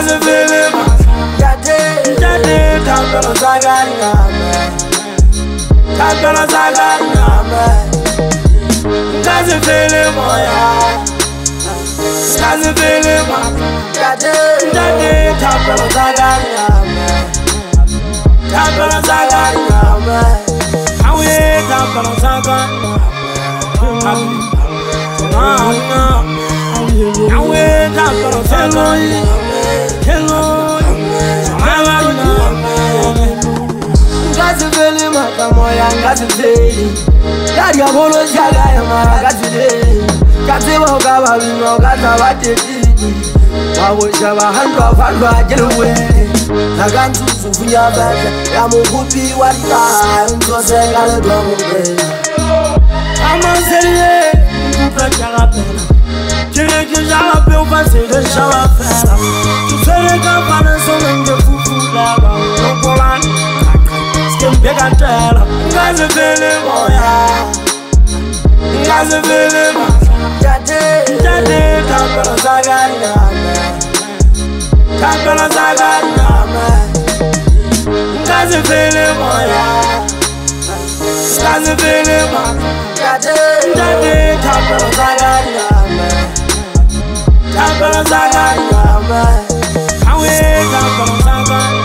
Ngazi vele Jade Tapelo Zagari Tapelo Zagari Ngazi vele moya Ngazi vele Jade Tapelo Zagari Tapelo Zagari Awe Tapelo Zagari Awe Tapelo Zagari Ngazi vele makamoya ngazi vele Yari abolo jaga ya mara ngazi vele Ngazi wauka wabino gaza wateti Wawosha wahandwa fadwa jelwe Nagantu sufunya bete Ya mukupi walita Nzose ngale dwa mube Amanzele Mkupa jaga pena Kile kijala pe upanse de shawa fena Tufere kapana somenge fufula Nokolan Skembeka tela Ngazi vele moya Ngazi vele Jade Tapelo Zagari Tapelo Zagari Ngazi vele moya Ngazi vele Jade Tapelo Zagari Tapelo Zagari Awe Tapelo Zagari